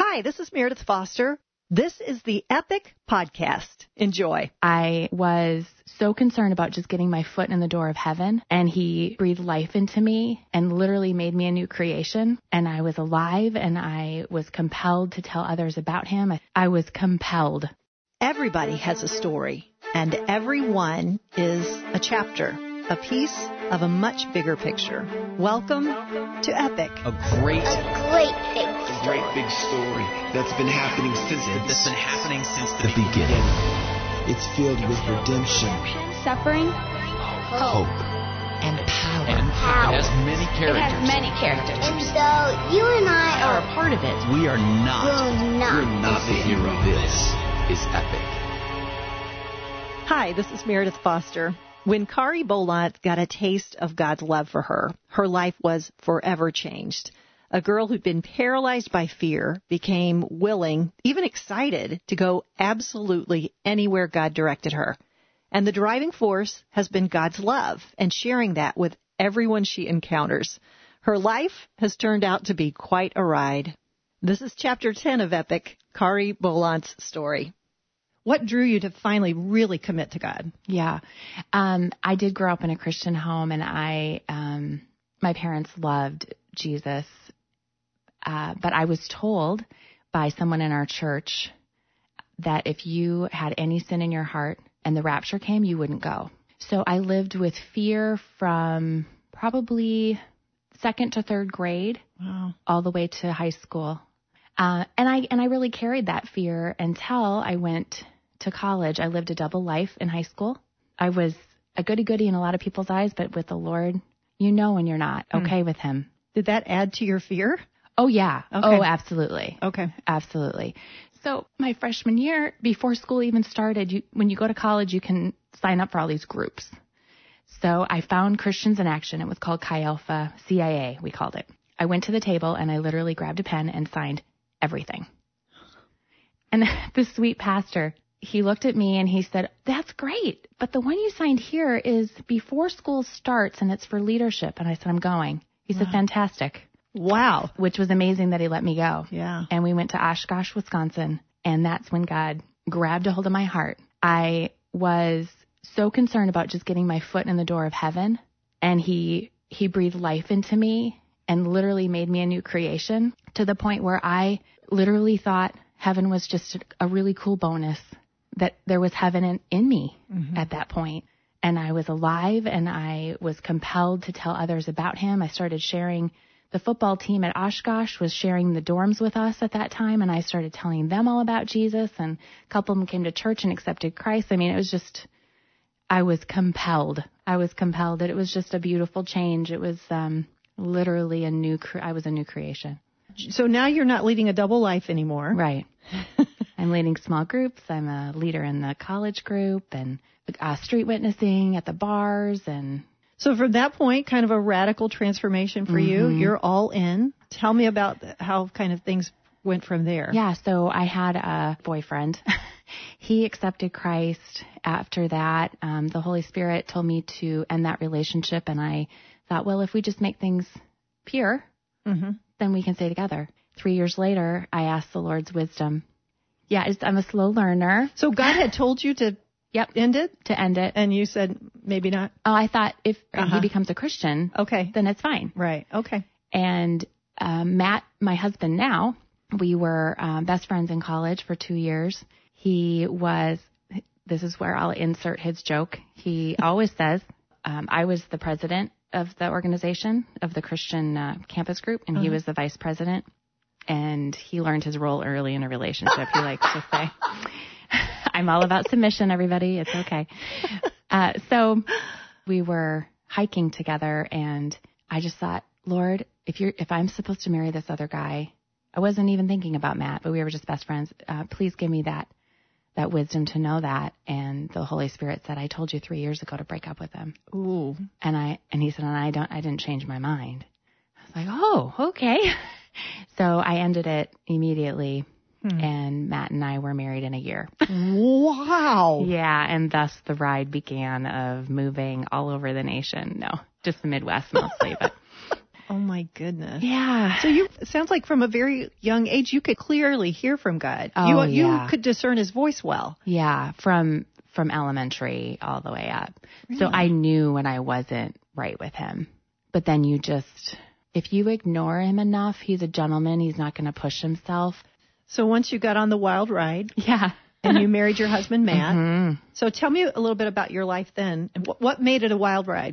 Hi, this is Meredith Foster. This is the Epic Podcast. Enjoy. I was so concerned about just getting my foot in the door of heaven, and he breathed life into me and literally made me a new creation. And I was alive, and I was compelled to tell others about him. I was compelled. Everybody has a story, and every one is a chapter, a piece of a much bigger picture. Welcome to Epic. A great big story that's been happening since the beginning. It's filled with redemption, suffering, hope, and power. It has many characters. And so you and I Are a part of it. We are not. We're not the hero. This is Epic. Hi, this is Meredith Foster. When Kari Bolant got a taste of God's love for her, her life was forever changed. A girl who'd been paralyzed by fear became willing, even excited, to go absolutely anywhere God directed her. And the driving force has been God's love and sharing that with everyone she encounters. Her life has turned out to be quite a ride. This is Chapter 10 of Epic, Kari Bolant's story. What drew you to finally really commit to God? Yeah. I did grow up in a Christian home, and my parents loved Jesus. But I was told by someone in our church that if you had any sin in your heart and the rapture came, you wouldn't go. So I lived with fear from probably second to third grade, all the way to high school. And I really carried that fear until I went to college. I lived a double life in high school. I was a goody-goody in a lot of people's eyes, but with the Lord, you know when you're not okay with him. Did that add to your fear? Oh, yeah. Okay. Oh, absolutely. Okay. Absolutely. So my freshman year, before school even started, when you go to college, you can sign up for all these groups. So I found Christians in Action. It was called Chi Alpha CIA, we called it. I went to the table, and I literally grabbed a pen and signed everything. And the sweet pastor, he looked at me and he said, "That's great, but the one you signed here is before school starts, and it's for leadership." And I said, "I'm going." He said, "Fantastic." Wow. Which was amazing that he let me go. Yeah. And we went to Oshkosh, Wisconsin, and that's when God grabbed a hold of my heart. I was so concerned about just getting my foot in the door of heaven, and he breathed life into me and literally made me a new creation, to the point where I literally thought heaven was just a really cool bonus, that there was heaven in me at that point. And I was alive, and I was compelled to tell others about him. I started sharing. The football team at Oshkosh was sharing the dorms with us at that time, and I started telling them all about Jesus, and a couple of them came to church and accepted Christ. I mean, it was just, I was compelled. It was just a beautiful change. It was literally I was a new creation. So now you're not leading a double life anymore. Right. I'm leading small groups. I'm a leader in the college group, and street witnessing at the bars. And so from that point, kind of a radical transformation for you. You're all in. Tell me about how kind of things went from there. Yeah, so I had a boyfriend. He accepted Christ. After that, the Holy Spirit told me to end that relationship, and I thought, well, if we just make things pure, then we can stay together. 3 years later, I asked the Lord's wisdom. Yeah, I'm a slow learner. So God had told you to end it? To end it. And you said maybe not? Oh, I thought if he becomes a Christian, then it's fine. Right. Okay. And Matt, my husband now, we were best friends in college for 2 years. This is where I'll insert his joke. He always says, I was the president of the organization, of the Christian campus group, and he was the vice president. And he learned his role early in a relationship, he likes to say. I'm all about submission, everybody. It's okay. So we were hiking together, and I just thought, Lord, if I'm supposed to marry this other guy, I wasn't even thinking about Matt, but we were just best friends. Please give me that wisdom to know that. And the Holy Spirit said, I told you 3 years ago to break up with him. Ooh. And he said, I didn't change my mind. I was like, oh, okay. So I ended it immediately. And Matt and I were married in a year. Wow. Yeah, and thus the ride began of moving all over the nation. No, just the Midwest mostly. But Oh, my goodness. Yeah. So it sounds like from a very young age, you could clearly hear from God. Oh, You could discern his voice well. Yeah, from elementary all the way up. Really? So I knew when I wasn't right with him. But then if you ignore him enough, he's a gentleman. He's not going to push himself. So once you got on the wild ride. Yeah. And you married your husband, Matt. Mm-hmm. So tell me a little bit about your life then. And what made it a wild ride?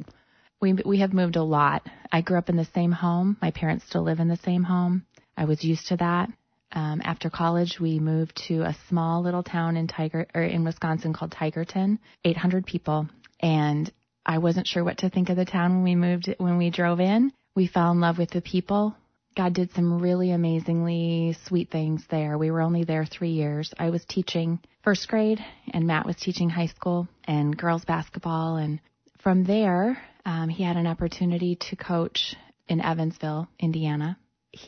We have moved a lot. I grew up in the same home. My parents still live in the same home. I was used to that. After college, we moved to a small little town in Wisconsin called Tigerton, 800 people. And I wasn't sure what to think of the town when we drove in. We fell in love with the people. God did some really amazingly sweet things there. We were only there 3 years. I was teaching first grade, and Matt was teaching high school and girls basketball. And from there, he had an opportunity to coach in Evansville, Indiana.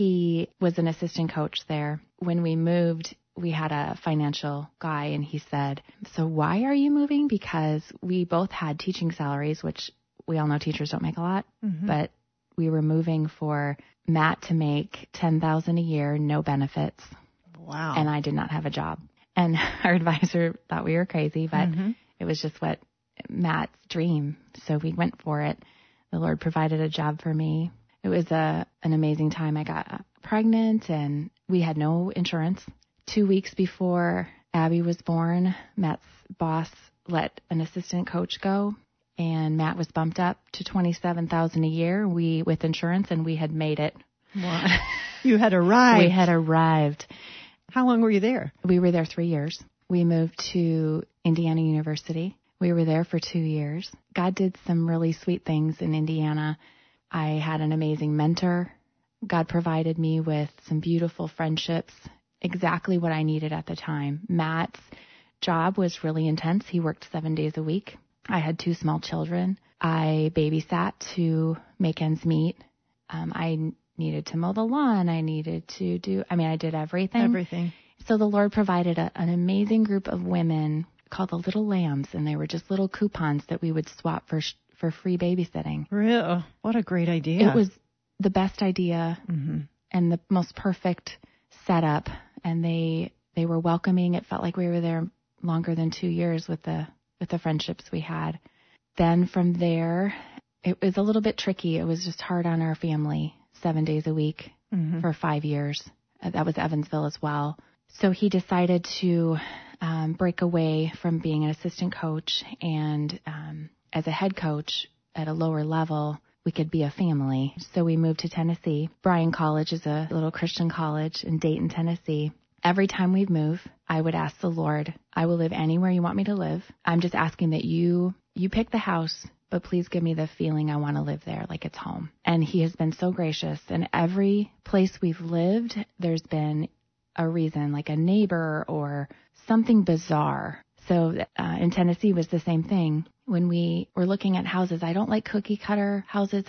He was an assistant coach there. When we moved, we had a financial guy, and he said, "So why are you moving?" Because we both had teaching salaries, which we all know teachers don't make a lot, but we were moving for Matt to make $10,000 a year, no benefits. Wow. And I did not have a job. And our advisor thought we were crazy, but it was just what Matt's dream. So we went for it. The Lord provided a job for me. It was an amazing time. I got pregnant and we had no insurance. 2 weeks before Abby was born, Matt's boss let an assistant coach go, and Matt was bumped up to $27,000 a year. With insurance, and we had made it. Wow. You had arrived. We had arrived. How long were you there? We were there 3 years. We moved to Indiana University. We were there for 2 years. God did some really sweet things in Indiana. I had an amazing mentor. God provided me with some beautiful friendships, exactly what I needed at the time. Matt's job was really intense. He worked 7 days a week. I had 2 small children. I babysat to make ends meet. I needed to mow the lawn. I did everything. Everything. So the Lord provided an amazing group of women called the Little Lambs, and they were just little coupons that we would swap for free babysitting. Really? What a great idea. It was the best idea and the most perfect setup, and they were welcoming. It felt like we were there longer than 2 years with the friendships we had. Then from there, it was a little bit tricky. It was just hard on our family, 7 days a week for 5 years. That was Evansville as well. So he decided to break away from being an assistant coach, and as a head coach at a lower level, we could be a family. So we moved to Tennessee. Bryan College is a little Christian college in Dayton, Tennessee. Every time we'd move, I would ask the Lord, I will live anywhere you want me to live. I'm just asking that you pick the house, but please give me the feeling I want to live there, like it's home. And he has been so gracious. And every place we've lived, there's been a reason, like a neighbor or something bizarre. So in Tennessee was the same thing. When we were looking at houses, I don't like cookie cutter houses.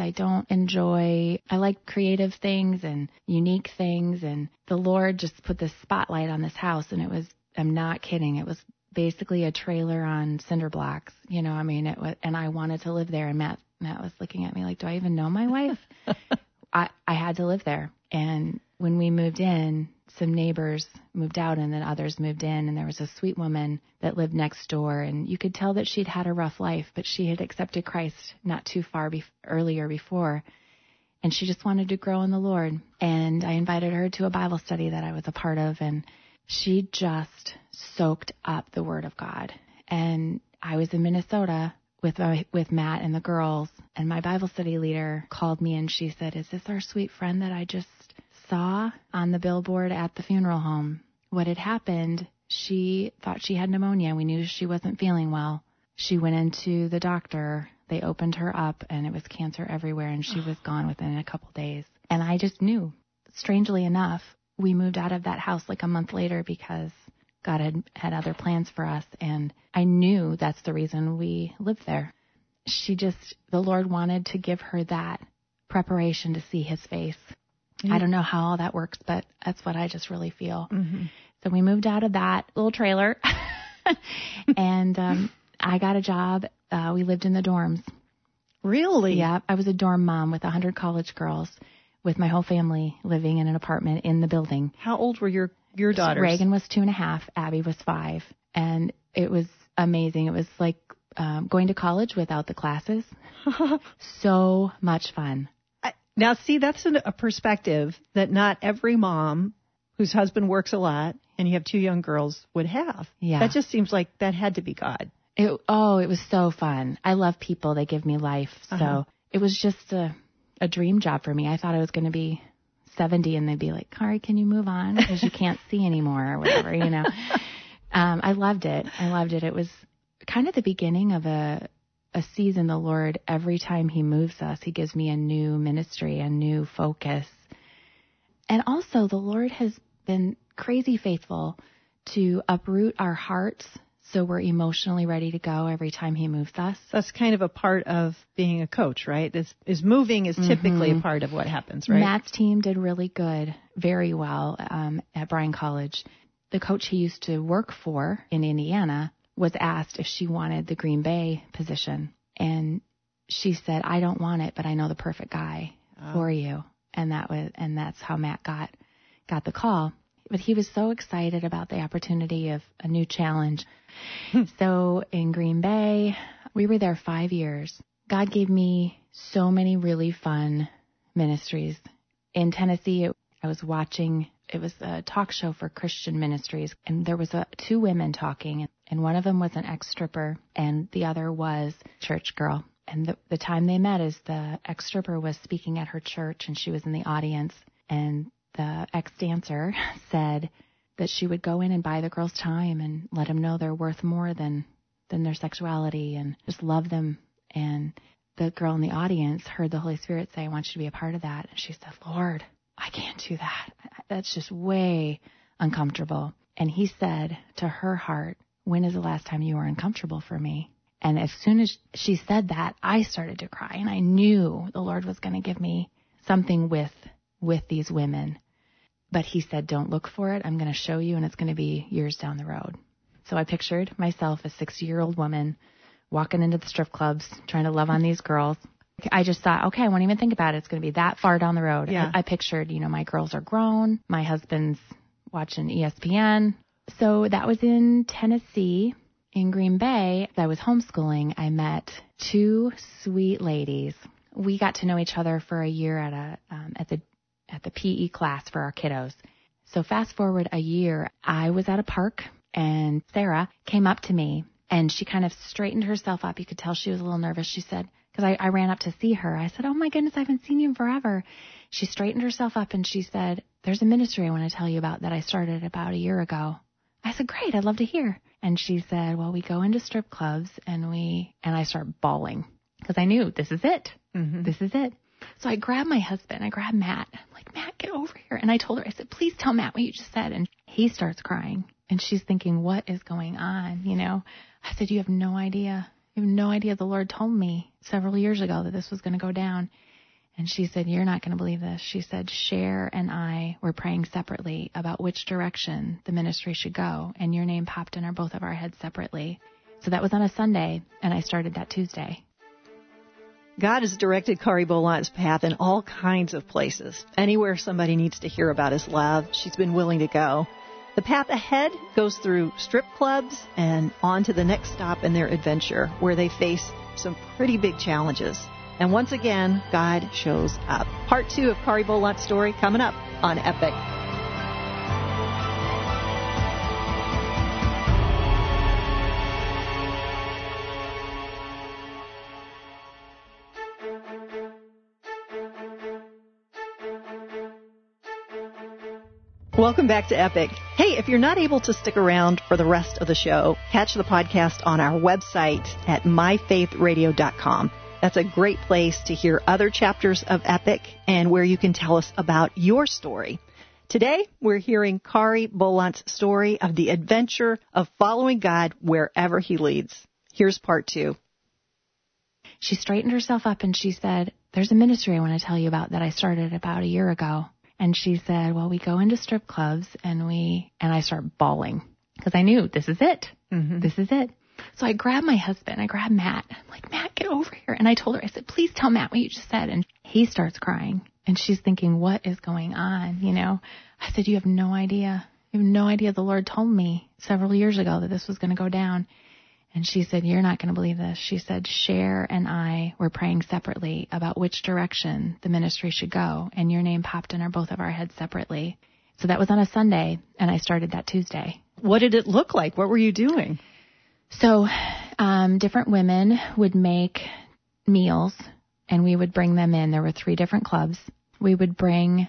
I like creative things and unique things. And the Lord just put this spotlight on this house. And I'm not kidding. It was basically a trailer on cinder blocks. It was, and I wanted to live there. And Matt was looking at me like, do I even know my wife? I had to live there. And when we moved in, some neighbors moved out and then others moved in, and there was a sweet woman that lived next door, and you could tell that she'd had a rough life, but she had accepted Christ not too far earlier before, and she just wanted to grow in the Lord. And I invited her to a Bible study that I was a part of, and she just soaked up the Word of God. And I was in Minnesota with Matt and the girls, and my Bible study leader called me and she said, "Is this our sweet friend that I just saw on the billboard at the funeral home?" What had happened, she thought she had pneumonia. We knew she wasn't feeling well. She went into the doctor. They opened her up, and it was cancer everywhere, and she was gone within a couple days. And I just knew. Strangely enough, we moved out of that house like a month later because God had other plans for us, and I knew that's the reason we lived there. The Lord wanted to give her that preparation to see his face. I don't know how all that works, but that's what I just really feel. So we moved out of that little trailer, and I got a job. We lived in the dorms. Really? Yeah. I was a dorm mom with 100 college girls. with my whole family living in an apartment in the building. How old were your daughters? Reagan was 2.5, Abby was 5, and it was amazing. It was like going to college without the classes. So much fun. Now, see, that's a perspective that not every mom whose husband works a lot and you have 2 young girls would have. Yeah. That just seems like that had to be God. It was so fun. I love people. They give me life. So it was just a dream job for me. I thought I was going to be 70 and they'd be like, Kari, can you move on? Because you can't see anymore or whatever, you know. I loved it. It was kind of the beginning of a season. The Lord, every time he moves us, he gives me a new ministry, a new focus. And also the Lord has been crazy faithful to uproot our hearts so we're emotionally ready to go every time he moves us. That's kind of a part of being a coach, right? Is moving is typically a part of what happens, right? Matt's team did really good, very well at Bryan College. The coach he used to work for in Indiana was asked if she wanted the Green Bay position. And she said, I don't want it, but I know the perfect guy for you. And that's how Matt got the call. But he was so excited about the opportunity of a new challenge. So in Green Bay, we were there 5 years. God gave me so many really fun ministries. In Tennessee, I was watching, it was a talk show for Christian ministries, and there was 2 women talking, and one of them was an ex-stripper, and the other was a church girl. And the time they met is the ex-stripper was speaking at her church, and she was in the audience, and the ex-dancer said that she would go in and buy the girls time and let them know they're worth more than their sexuality and just love them. And the girl in the audience heard the Holy Spirit say, I want you to be a part of that. And she said, Lord, I can't do that. That's just way uncomfortable. And he said to her heart, when is the last time you were uncomfortable for me? And as soon as she said that, I started to cry. And I knew the Lord was going to give me something with these women. But he said, don't look for it. I'm going to show you, and it's going to be years down the road. So I pictured myself, a 60-year-old woman, walking into the strip clubs, trying to love on these girls. I just thought, okay, I won't even think about it. It's going to be that far down the road. Yeah. I pictured, my girls are grown. My husband's watching ESPN. So that was in Tennessee. In Green Bay, I was homeschooling. I met 2 sweet ladies. We got to know each other for a year at the PE class for our kiddos. So fast forward a year, I was at a park, and Sarah came up to me, and she kind of straightened herself up. You could tell she was a little nervous. She said, because I ran up to see her. I said, oh my goodness, I haven't seen you in forever. She straightened herself up, and she said, there's a ministry I want to tell you about that I started about a year ago. I said, great, I'd love to hear. And she said, well, we go into strip clubs, and I start bawling because I knew this is it. Mm-hmm. This is it. So I grabbed my husband. I grabbed Matt. I'm like, Matt, get over here. And I told her, I said, please tell Matt what you just said. And he starts crying. And she's thinking, what is going on? I said, you have no idea. You have no idea. The Lord told me several years ago that this was going to go down. And she said, you're not going to believe this. She said, Cher and I were praying separately about which direction the ministry should go. And your name popped in both of our heads separately. So that was on a Sunday. And I started that Tuesday. God has directed Kari Bollat's path in all kinds of places. Anywhere somebody needs to hear about his love, she's been willing to go. The path ahead goes through strip clubs and on to the next stop in their adventure, where they face some pretty big challenges. And once again, God shows up. Part 2 of Kari Bollat's story coming up on Epic. Welcome back to Epic. Hey, if you're not able to stick around for the rest of the show, catch the podcast on our website at myfaithradio.com. That's a great place to hear other chapters of Epic and where you can tell us about your story. Today, we're hearing Kari Bollat's story of the adventure of following God wherever he leads. Here's part 2. She straightened herself up and she said, there's a ministry I want to tell you about that I started about a year ago. And she said, well, we go into strip clubs and I start bawling because I knew this is it. Mm-hmm. This is it. So I grabbed my husband. I grabbed Matt. I'm like, Matt, get over here. And I told her, I said, please tell Matt what you just said. And he starts crying. And she's thinking, what is going on? You know, I said, you have no idea. You have no idea. The Lord told me several years ago that this was going to go down. And she said, you're not going to believe this. She said, Cher and I were praying separately about which direction the ministry should go. And your name popped in both of our heads separately. So that was on a Sunday, and I started that Tuesday. What did it look like? What were you doing? So different women would make meals, and we would bring them in. There were 3 different clubs. We would bring,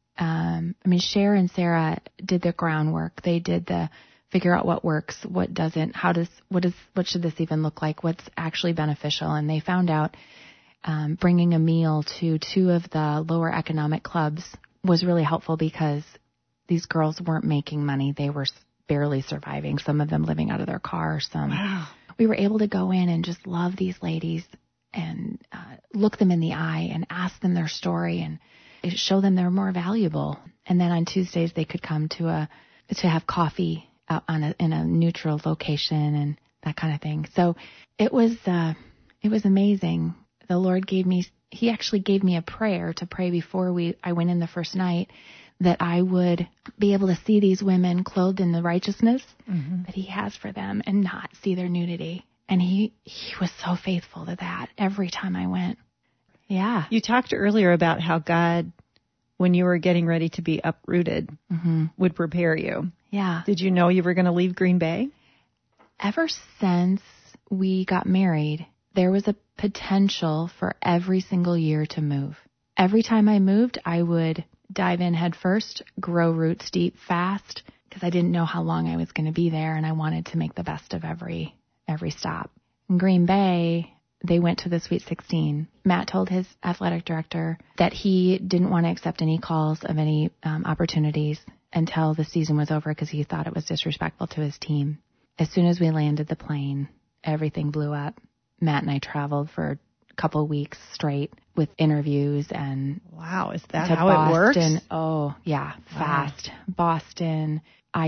Cher and Sarah did the groundwork. They did the figure out what works, what doesn't, what should this even look like, what's actually beneficial. And they found out bringing a meal to 2 of the lower economic clubs was really helpful because these girls weren't making money. They were barely surviving, some of them living out of their car. Wow. We were able to go in and just love these ladies and look them in the eye and ask them their story and show them they're more valuable. And then on Tuesdays they could come to have coffee out in a neutral location and that kind of thing. So it was amazing. The Lord He actually gave me a prayer to pray before I went in the first night, that I would be able to see these women clothed in the righteousness that He has for them and not see their nudity. And He was so faithful to that every time I went. Yeah. You talked earlier about how God, when you were getting ready to be uprooted, would prepare you. Yeah. Did you know you were going to leave Green Bay? Ever since we got married, there was a potential for every single year to move. Every time I moved, I would dive in head first, grow roots deep fast, because I didn't know how long I was going to be there, and I wanted to make the best of every stop. In Green Bay, they went to the Sweet 16. Matt told his athletic director that he didn't want to accept any calls of any opportunities until the season was over because he thought it was disrespectful to his team. As soon as we landed the plane, everything blew up. Matt and I traveled for a couple weeks straight with interviews and wow, is that how Boston. it works? Oh, yeah, fast. Wow. Boston,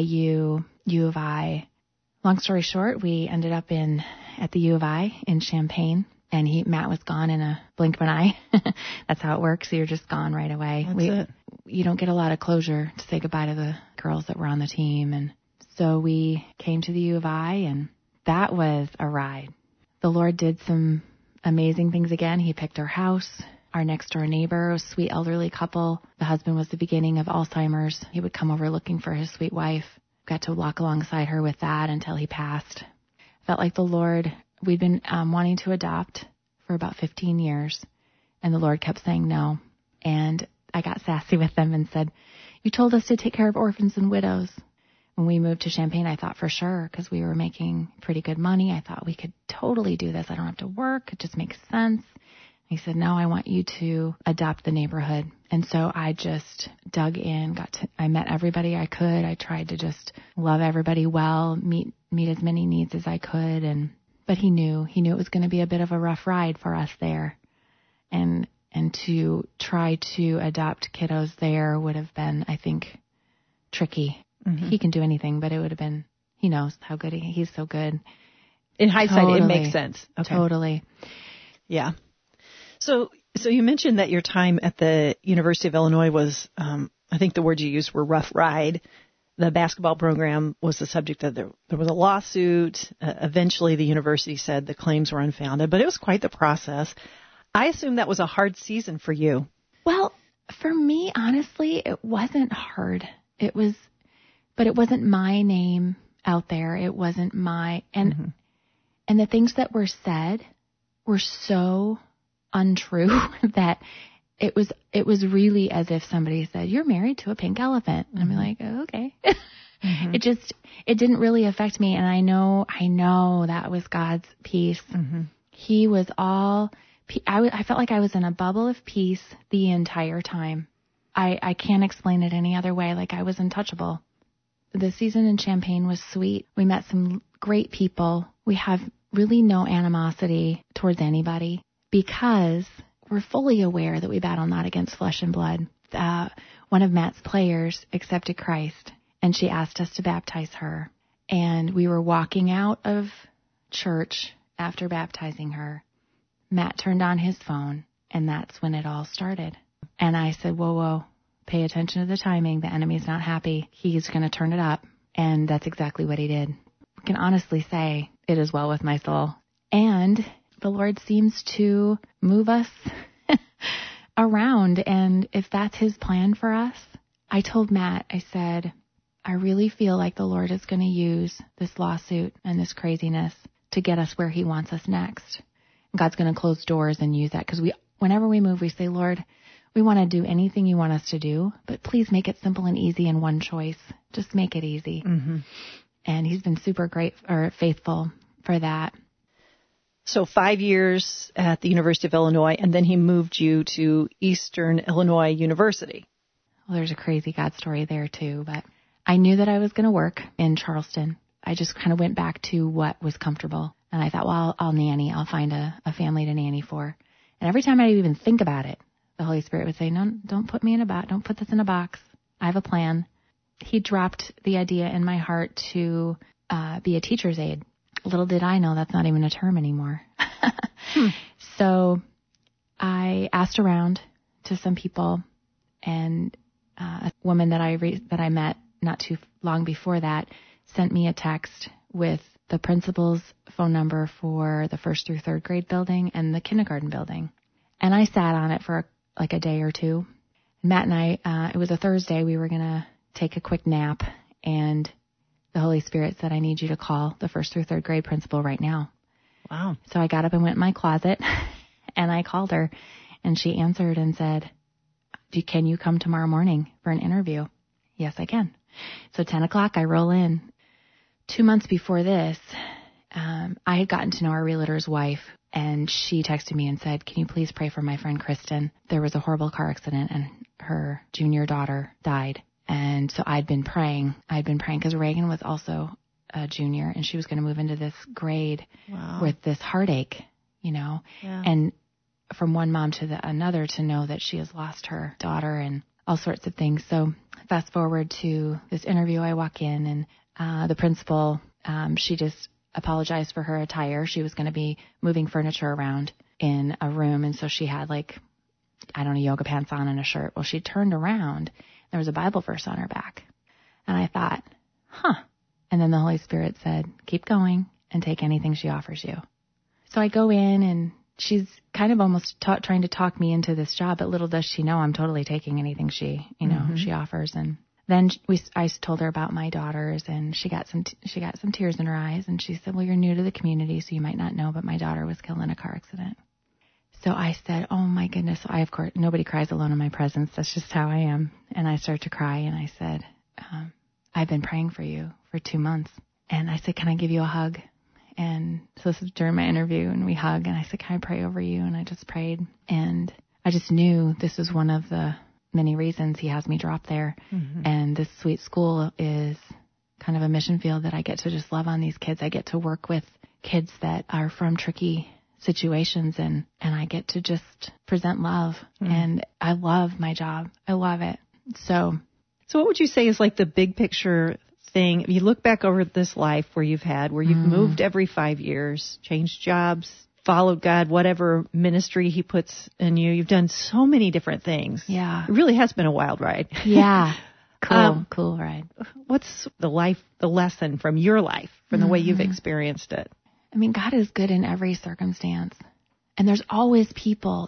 IU, U of I. Long story short, we ended up at the U of I in Champaign, and Matt was gone in a blink of an eye. That's how it works. You're just gone right away. That's it. You don't get a lot of closure to say goodbye to the girls that were on the team. And so we came to the U of I, and that was a ride. The Lord did some amazing things again. He picked our house. Our next door neighbor, a sweet elderly couple. The husband was the beginning of Alzheimer's. He would come over looking for his sweet wife. Got to walk alongside her with that until he passed. Felt like the Lord, we'd been wanting to adopt for about 15 years, and the Lord kept saying no. And I got sassy with them and said, you told us to take care of orphans and widows. When we moved to Champaign, I thought for sure, because we were making pretty good money, I thought we could totally do this. I don't have to work. It just makes sense. He said, no, I want you to adopt the neighborhood. And so I just dug in, I met everybody I could. I tried to just love everybody well, meet as many needs as I could. But he knew it was going to be a bit of a rough ride for us there. And to try to adopt kiddos there would have been, I think, tricky. Mm-hmm. He can do anything, but it would have been, he knows how good he's so good. In hindsight, totally. It makes sense. Okay. Totally. Yeah. So you mentioned that your time at the University of Illinois was, I think the words you used were rough ride. The basketball program was the subject of there was a lawsuit. Eventually, the university said the claims were unfounded, but it was quite the process. I assume that was a hard season for you. Well, for me, honestly, it wasn't hard. But it wasn't my name out there. It wasn't and the things that were said were so untrue that it was really as if somebody said, you're married to a pink elephant. And I'm like, oh, okay. It didn't really affect me. And I know that was God's peace. Mm-hmm. He was I felt like I was in a bubble of peace the entire time. I can't explain it any other way. Like I was untouchable. The season in Champaign was sweet. We met some great people. We have really no animosity towards anybody because we're fully aware that we battle not against flesh and blood. One of Matt's players accepted Christ, and she asked us to baptize her. And we were walking out of church after baptizing her. Matt turned on his phone, and that's when it all started. And I said, whoa, pay attention to the timing. The enemy's not happy. He's going to turn it up. And that's exactly what he did. I can honestly say it is well with my soul. And the Lord seems to move us around. And if that's his plan for us, I told Matt, I said, I really feel like the Lord is going to use this lawsuit and this craziness to get us where he wants us next. And God's going to close doors and use that, because whenever we move, we say, Lord, we want to do anything you want us to do, but please make it simple and easy in one choice. Just make it easy. Mm-hmm. And he's been super faithful for that. So 5 years at the University of Illinois, and then he moved you to Eastern Illinois University. Well, there's a crazy God story there too, but I knew that I was going to work in Charleston. I just kind of went back to what was comfortable. And I thought, well, I'll nanny. I'll find a family to nanny for. And every time I even think about it, the Holy Spirit would say, no, don't put me in a box. Don't put this in a box. I have a plan. He dropped the idea in my heart to be a teacher's aide. Little did I know that's not even a term anymore. So I asked around to some people, and a woman that I met not too long before that sent me a text with the principal's phone number for the 1st through 3rd grade building and the kindergarten building. And I sat on it for like a day or two. Matt and I, it was a Thursday, we were going to take a quick nap, and the Holy Spirit said, I need you to call the 1st through 3rd grade principal right now. Wow. So I got up and went in my closet and I called her, and she answered and said, can you come tomorrow morning for an interview? Yes, I can. So 10 o'clock, I roll in. 2 months before this, I had gotten to know our realtor's wife, and she texted me and said, can you please pray for my friend Kristen? There was a horrible car accident and her junior daughter died. And so I'd been praying because Reagan was also a junior, and she was going to move into this grade with this heartache, and from one mom to another to know that she has lost her daughter and all sorts of things. So fast forward to this interview, I walk in, and the principal, she just apologized for her attire. She was going to be moving furniture around in a room, and so she had yoga pants on and a shirt. Well, she turned around, there was a Bible verse on her back, and I thought, and then the Holy Spirit said, keep going and take anything she offers you. So I go in, and she's kind of almost trying to talk me into this job, but little does she know I'm totally taking anything she offers. And then I told her about my daughters, and she got some tears in her eyes, and she said, well, you're new to the community, so you might not know, but my daughter was killed in a car accident. So I said, oh my goodness. Of course, nobody cries alone in my presence. That's just how I am. And I start to cry, and I said, I've been praying for you for 2 months. And I said, can I give you a hug? And so this is during my interview, and we hug, and I said, can I pray over you? And I just prayed, and I just knew this was one of the many reasons he has me drop there. Mm-hmm. And this sweet school is kind of a mission field that I get to just love on these kids. I get to work with kids that are from tricky situations, and I get to just present love. And I love my job. I love it. So what would you say is like the big picture thing? If you look back over this life where you've moved every 5 years, changed jobs, followed God, whatever ministry he puts in you, you've done so many different things. Yeah. It really has been a wild ride. Yeah. Cool ride. What's the lesson from your life, from the way you've experienced it? I mean, God is good in every circumstance. And there's always people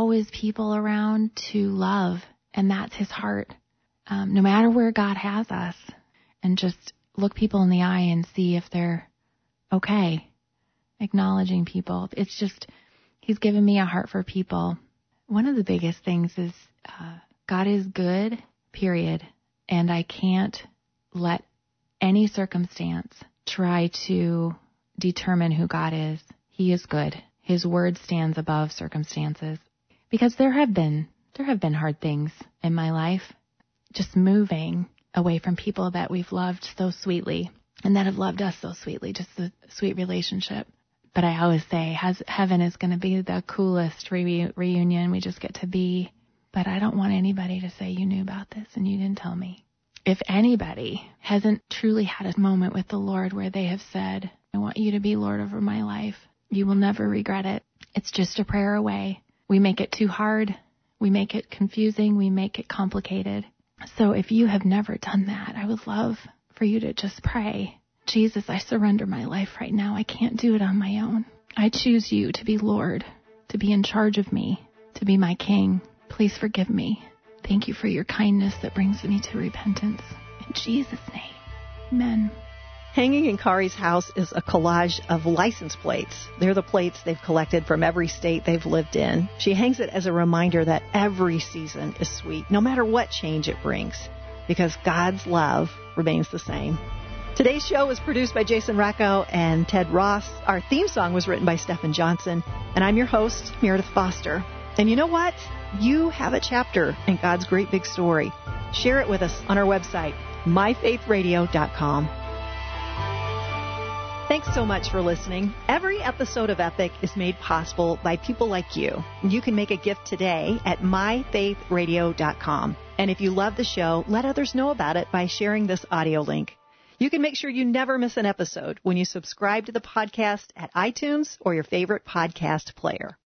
around to love. And that's his heart. No matter where God has us, and just look people in the eye and see if they're okay. Acknowledging people. It's just, he's given me a heart for people. One of the biggest things is God is good, period. And I can't let any circumstance try to determine who God is. He is good. His word stands above circumstances. Because there have been hard things in my life. Just moving away from people that we've loved so sweetly and that have loved us so sweetly, just a sweet relationship. But I always say heaven is going to be the coolest reunion we just get to be. But I don't want anybody to say you knew about this and you didn't tell me. If anybody hasn't truly had a moment with the Lord where they have said, I want you to be Lord over my life, you will never regret it. It's just a prayer away. We make it too hard. We make it confusing. We make it complicated. So if you have never done that, I would love for you to just pray, Jesus, I surrender my life right now. I can't do it on my own. I choose you to be Lord, to be in charge of me, to be my King. Please forgive me. Thank you for your kindness that brings me to repentance. In Jesus' name, amen. Hanging in Kari's house is a collage of license plates. They're the plates they've collected from every state they've lived in. She hangs it as a reminder that every season is sweet, no matter what change it brings, because God's love remains the same. Today's show was produced by Jason Racco and Ted Ross. Our theme song was written by Stephen Johnson. And I'm your host, Meredith Foster. And you know what? You have a chapter in God's great big story. Share it with us on our website, myfaithradio.com. Thanks so much for listening. Every episode of Epic is made possible by people like you. You can make a gift today at myfaithradio.com. And if you love the show, let others know about it by sharing this audio link. You can make sure you never miss an episode when you subscribe to the podcast at iTunes or your favorite podcast player.